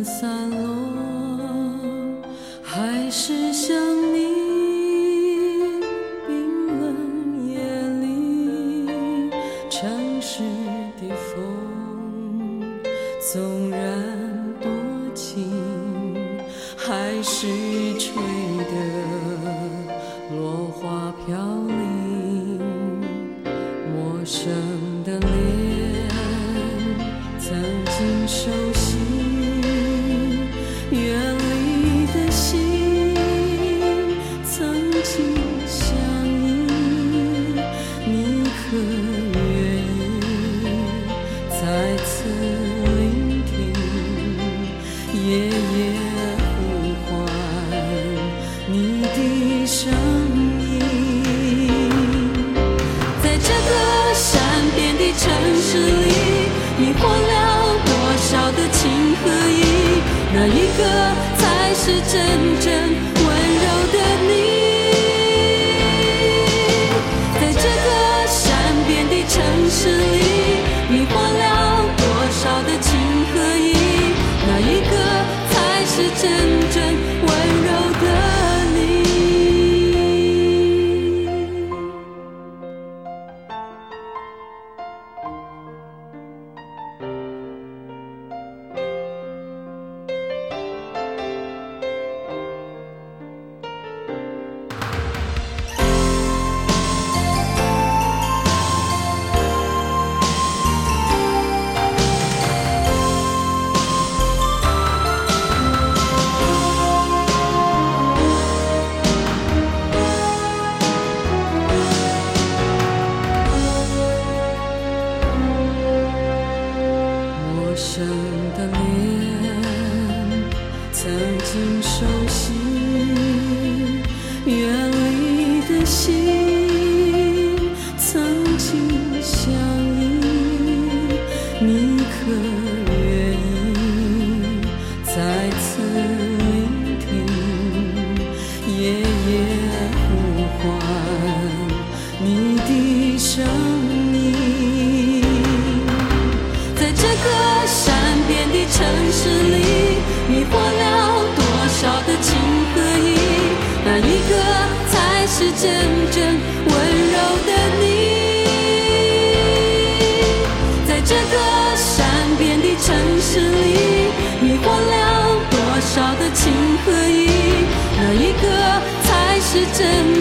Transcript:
分散落，还是想你。冰冷夜里，城市的风纵然多情，还是吹得落花飘零。陌生的脸，曾经熟悉，远离的心，曾经相依。你可愿意再次聆听夜夜呼唤你的声音？在这个善变的城市里，迷惑了多少的情和义？哪一个才是真正温柔的你？在这个善变的城市里，迷惑了多少的情和义？哪一个才是真正温柔的你？陌生的脸，曾经熟悉，远离的心，曾经相依。你可愿意再次聆听夜夜呼唤你的声音？在这个善变的城市里，迷惑了多少的情和义？哪一个才是真正温柔的你？在这个善变的城市里，迷惑了多少的情和义？哪一个才是真